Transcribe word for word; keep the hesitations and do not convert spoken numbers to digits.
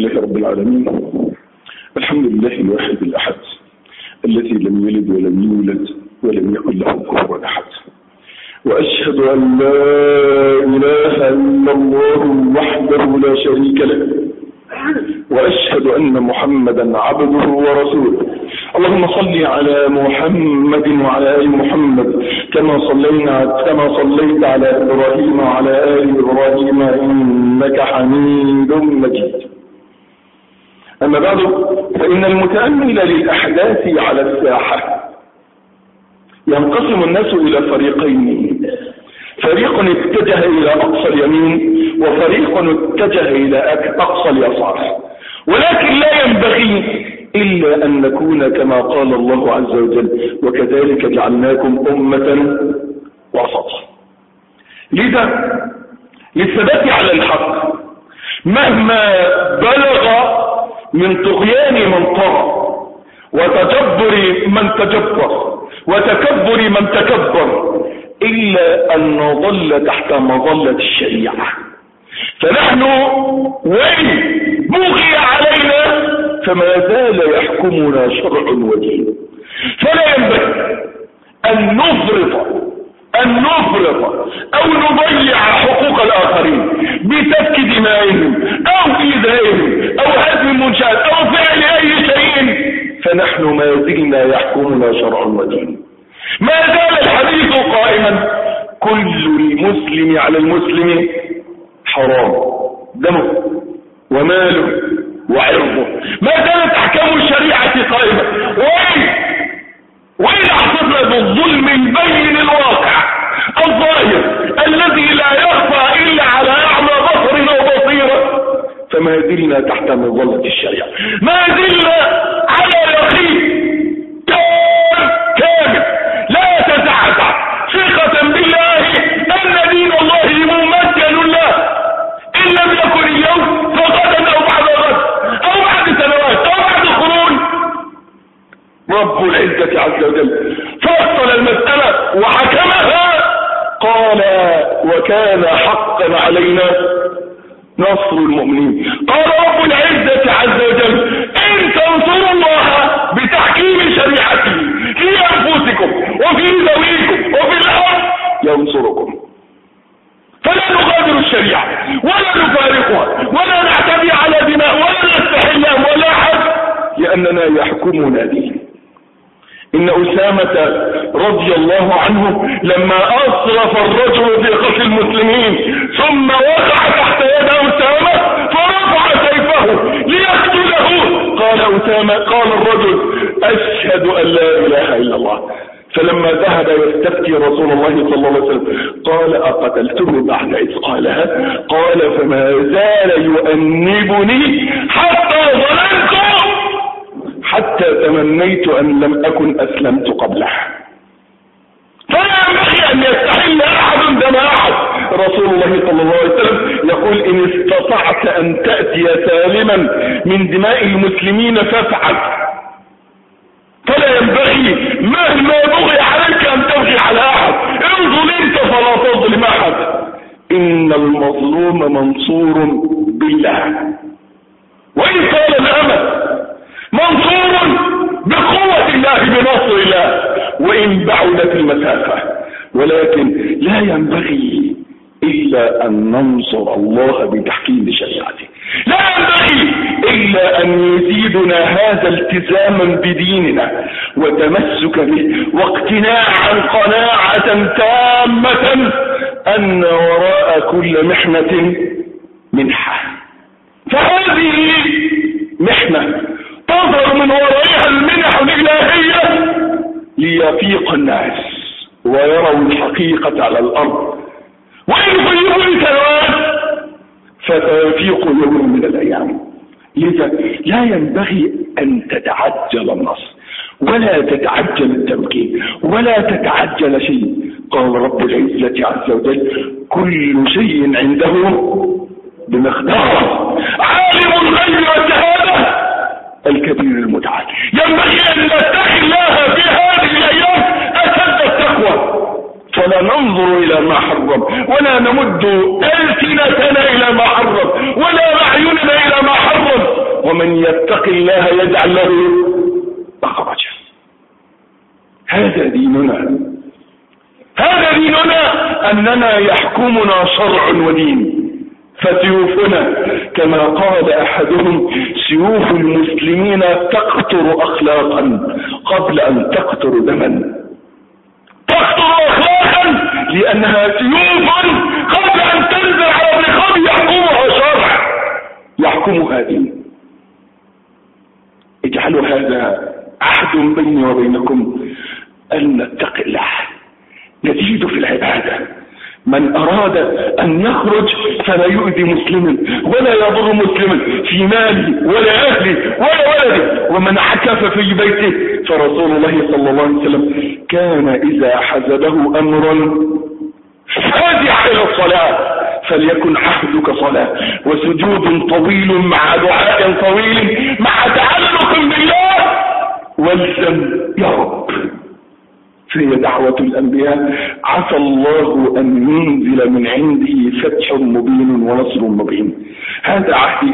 لله رب العالمين. الحمد لله الواحد الأحد الذي لم يلد ولم يولد ولم يكن له كفوا أحد، وأشهد أن لا إله إلا الله وحده لا شريك له، وأشهد أن محمدا عبده ورسوله. اللهم صل على محمد وعلى آل محمد كما صلينا كما صليت على إبراهيم وعلى آل إبراهيم إنك حميد مجيد. أما بعد، فإن المتأمل للأحداث على الساحة ينقسم الناس إلى فريقين، فريق اتجه إلى أقصى اليمين وفريق اتجه إلى أقصى اليسار، ولكن لا ينبغي إلا أن نكون كما قال الله عز وجل: وكذلك جعلناكم أمة وسطا. لذا للثبات على الحق مهما بلغ من طغيان من طغى وتجبر من تجبر وتكبر من تكبر، إلا أن نظل تحت مظلة الشريعة. فنحن وإن بغي علينا فما زال يحكمنا شرع ودين، فلا ينبغي أن نفرط أن نفرط أو نضيع حقوق الآخرين بسفك دمائهم أو إيذائهم أو هدم المنشآت أو فعل أي شيء، فنحن ما زلنا يحكمنا شرع ودين. ما زال الحديث قائما: كل المسلم على المسلم حرام دمه وماله وعرضه. ما زالت أحكام الشريعة قائمة، وإن وإن أحصفنا بالظلم البين الواقع الظاهر الذي لا يخفى إلا على أعمى بصر أو بصيرة، فما زلنا تحت مظلة الشريعة، ما زلنا على يقين كامل لا تتعتع ثقة بالله أن دين الله ممكن له، إن لم يكن اليوم فغدا أو بعد غد أو بعد سنوات أو بعد قرون. رب العزة عز وجل فصل المسألة وحكمها، قال: وكان حقا علينا نصر المؤمنين. قال رب العزة عز وجل: إن تنصروا الله بتحكيم شريعته في أنفسكم وفي ذويكم وفي الأرض ينصركم. فلا نغادر الشريعة ولا نفارقها ولا نعتدي على دماء ولا نستحلها ولا حد، لأننا يحكمنا دين. إن أسامة رضي الله عنه لما أصرف الرجل في قتل المسلمين ثم وقع تحت يد أسامة فرفع سيفه ليقتله، قال أسامة قال الرجل: أشهد أن لا إله إلا الله. فلما ذهب يستفتي رسول الله صلى الله عليه وسلم قال: أقتلته بعد إذ قالها؟ قال: فما زال يؤنبني حتى ظننت حتى تمنيت أن لم أكن أسلمت قبله. فلا ينبغي أن يستحل أحد دم أحد. رسول الله صلى الله عليه وسلم يقول: إن استطعت أن تأتي سالما من دماء المسلمين فافعل. فلا ينبغي مهما بغي عليك أن تبغي على أحد، إن ظلمت فلا تظلم أحد. إن المظلوم منصور بالله، وإن قال الأمل منصور بقوة الله بنصر الله وإن بعدت المسافة. ولكن لا ينبغي إلا أن ننصر الله بتحكيم شريعته، لا ينبغي إلا أن يزيدنا هذا التزاما بديننا وتمسك به واقتناعا قناعة تامة أن وراء كل محنة منحة. فهذه محنة تظهر من ورائها المنح الإلهية ليفيق الناس ويروا الحقيقة على الأرض، وإن يغيبوا الكلام فتفيق يوم من الأيام. لذا لا ينبغي أن تتعجل النصر ولا تتعجل التمكين ولا تتعجل شيء. قال رب العزة عز وجل: كل شيء عنده بمقدار، عالم الغيب والشهادة الكبير المتعال. ينبغي أن نتقي الله في هذه الأيام أشد التقوى، فلا ننظر إلى ما حرم ولا نمد ألسنتنا إلى ما حرم ولا أعيننا إلى ما حرم، ومن يتق الله يجعل له مخرجا. هذا ديننا، هذا ديننا، أننا يحكمنا شرع ودين. فسيوفنا كما قال أحدهم: سيوف المسلمين تقطر أخلاقا قبل أن تقطر دما. تقطر أخلاقا لأنها سيوف قبل أن تنزل على الرقاب يحكمها شرع، يحكمها دين. اجعلوا هذا عهد بيني وبينكم أن نتقي الله، نزيد في العبادة. من أراد أن يخرج فلا يؤذي مسلما ولا يضر مسلما في ماله ولا أهله ولا ولده. ومن عكف في بيته فرسول الله صلى الله عليه وسلم كان إذا حزبه أمرا فازع إلى الصلاة فليكن عهدك صلاة وسجود طويل مع دعاء طويل مع تعلق بالله والزم يا رب. فهي دعوة الأنبياء. عسى الله أن ينزل من عنده فتح مبين ونصر مبين. هذا عهد